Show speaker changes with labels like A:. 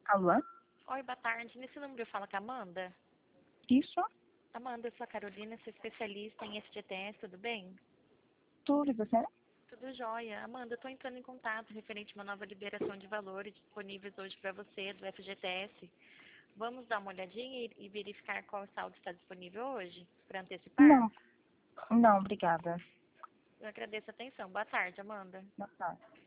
A: Alô?
B: Oi, boa tarde. Nesse número fala com a Amanda.
A: Isso?
B: Amanda, eu sou a Carolina, sou especialista em FGTS, tudo bem?
A: Tudo, e você?
B: Tudo jóia. Amanda, eu estou entrando em contato referente a uma nova liberação de valores disponíveis hoje para você do FGTS. Vamos dar uma olhadinha e verificar qual saldo está disponível hoje para antecipar?
A: Não, não, obrigada.
B: Eu agradeço a atenção. Boa tarde, Amanda.
A: Boa tarde.